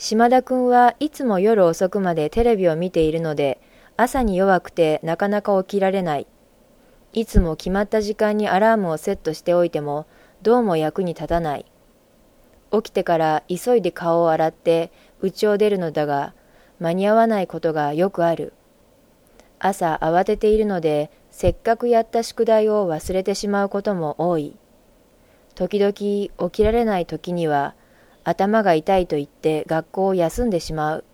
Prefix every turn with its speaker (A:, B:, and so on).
A: 島田くんはいつも夜遅くまでテレビを見ているので、朝に弱くてなかなか起きられない。いつも決まった時間にアラームをセットしておいても、どうも役に立たない。起きてから急いで顔を洗って家を出るのだが、間に合わないことがよくある。朝慌てているので、せっかくやった宿題を忘れてしまうことも多い。時々起きられない時には、頭が痛いと言って学校を休んでしまう。